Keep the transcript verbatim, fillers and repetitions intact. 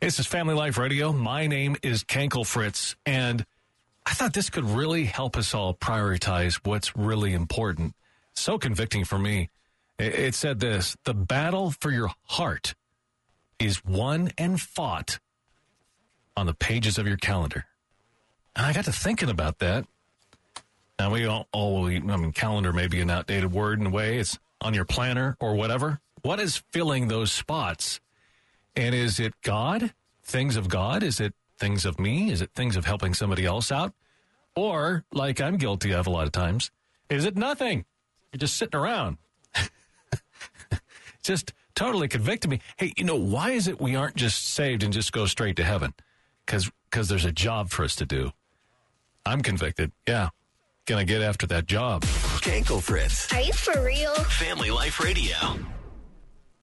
This is Family Life Radio. My name is Kenkel Fritz, and I thought this could really help us all prioritize what's really important. So convicting for me. It said this: the battle for your heart is won and fought on the pages of your calendar. And I got to thinking about that. Now, we all, all I mean, calendar may be an outdated word in a way. It's on your planner or whatever. What is filling those spots? And is it God? Things of God? Is it things of me? Is it things of helping somebody else out? Or, like I'm guilty of a lot of times, is it nothing? You're just sitting around. Just totally convicted me. Hey, you know, why is it we aren't just saved and just go straight to heaven? Because because there's a job for us to do. I'm convicted. Yeah. Gonna get after that job. Kenkel Fritz. Are you for real? Family Life Radio.